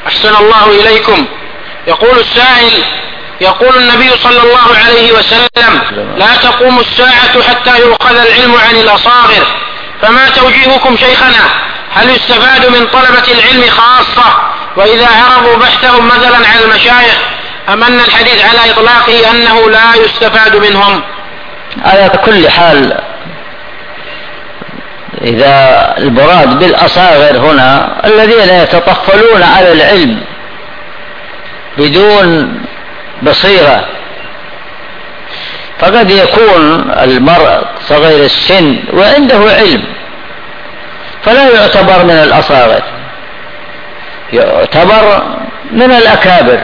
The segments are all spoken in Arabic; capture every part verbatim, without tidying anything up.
أحسن الله إليكم. يقول السائل: يقول النبي صلى الله عليه وسلم: لا تقوم الساعة حتى يؤخذ العلم عن الأصاغر، فما توجيهكم شيخنا؟ هل يستفاد من طلبة العلم خاصة وإذا عرضوا بحثهم مثلا على المشايخ، أم أن الحديث على إطلاقه أنه لا يستفاد منهم؟ على كل حال، إذا المراد بالأصاغر هنا الذين يتطفلون على العلم بدون بصيرة، فقد يكون المرء صغير السن وعنده علم فلا يعتبر من الأصاغر، يعتبر من الأكابر.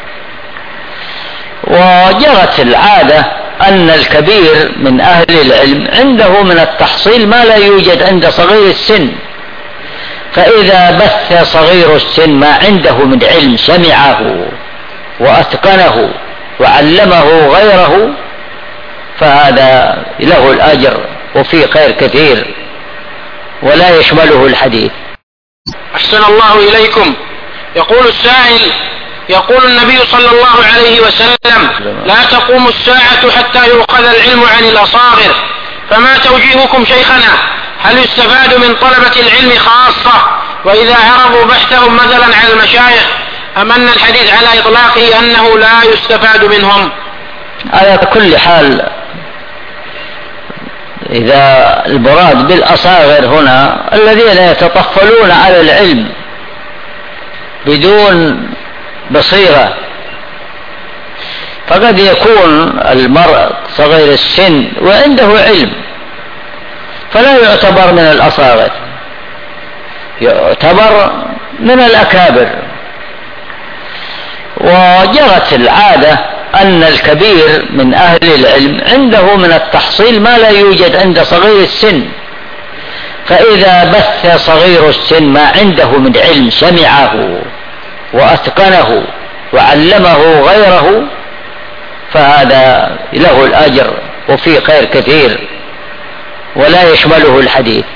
وجرت العادة أن الكبير من أهل العلم عنده من التحصيل ما لا يوجد عند صغير السن، فإذا بث صغير السن ما عنده من علم سمعه وأتقنه وعلمه غيره فهذا له الأجر وفيه خير كثير ولا يشمله الحديث. أحسن الله إليكم. يقول السائل: يقول النبي صلى الله عليه وسلم: لا تقوم الساعة حتى يؤخذ العلم عن الأصاغر، فما توجيهكم شيخنا؟ هل يستفاد من طلبة العلم خاصة وإذا عرضوا بحثهم مثلا على المشايخ، أم أن الحديث على إطلاقه أنه لا يستفاد منهم؟ على كل حال، إذا المراد بالأصاغر هنا الذين يتطفلون على العلم بدون بصيرة، فقد يكون المرء صغير السن وعنده علم فلا يعتبر من الأصاغر، يعتبر من الأكابر. وجرت العادة أن الكبير من أهل العلم عنده من التحصيل ما لا يوجد عند صغير السن، فإذا بث صغير السن ما عنده من علم سمعه وأتقنه وعلمه غيره فهذا له الأجر وفيه خير كثير ولا يشمله الحديث.